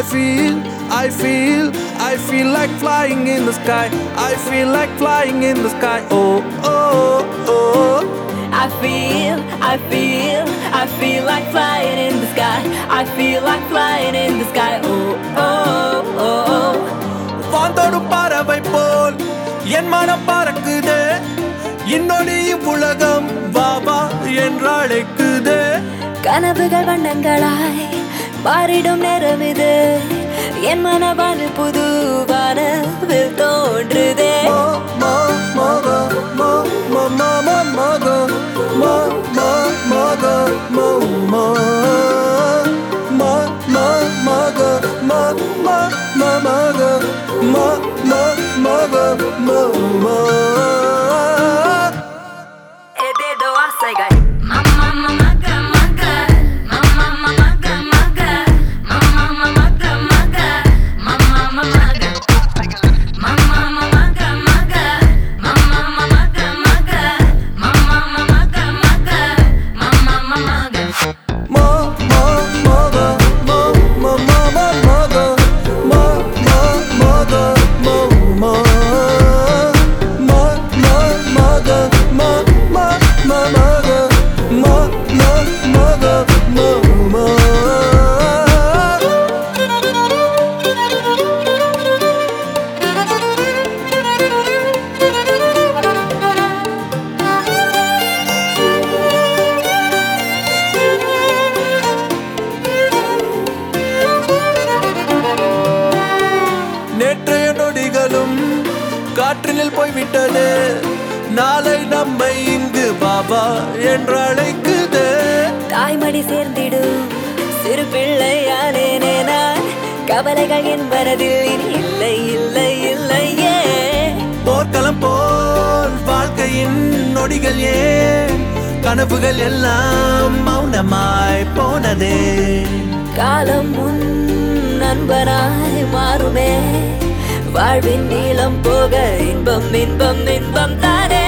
I feel like flying in the sky. I feel like flying in the sky. Oh, oh, oh. I feel like flying in the sky. I feel like flying in the sky. Oh, oh, oh. வாந்தோடும் பறவை போல் என் மனம் பறக்குதே, இன்னொரு உலகம் பாபா என்றழைக்குதே. கனவுகள் வண்ணங்களாய் மாறிடும் நேரம் இது, என் மனவான புது வானவில் தோன்றுதே. ஏதேதோ ஆசைகள் நேற்றைய நொடிகளும் காற்றினில் போய்விட்டது, நாளை நம்மை இங்கு பாபா என்றழைக்குது. தாய்மடி சேர்ந்திடும் சிறு பிள்ளையானேனே நான், கவலைகள் என் மனதில் இனி இல்லை இல்லை இல்லையே. போர்க்களம் போல் வாழ்க்கையின் நொடிகள் ஏன், கனவுகள் எல்லாம் மௌனமாய் போனதே. காலம் முன் நண்பனாய் மாறுமே, வாழ்வின் நீளம் போக இன்பம் இன்பம் இன்பம் தானே.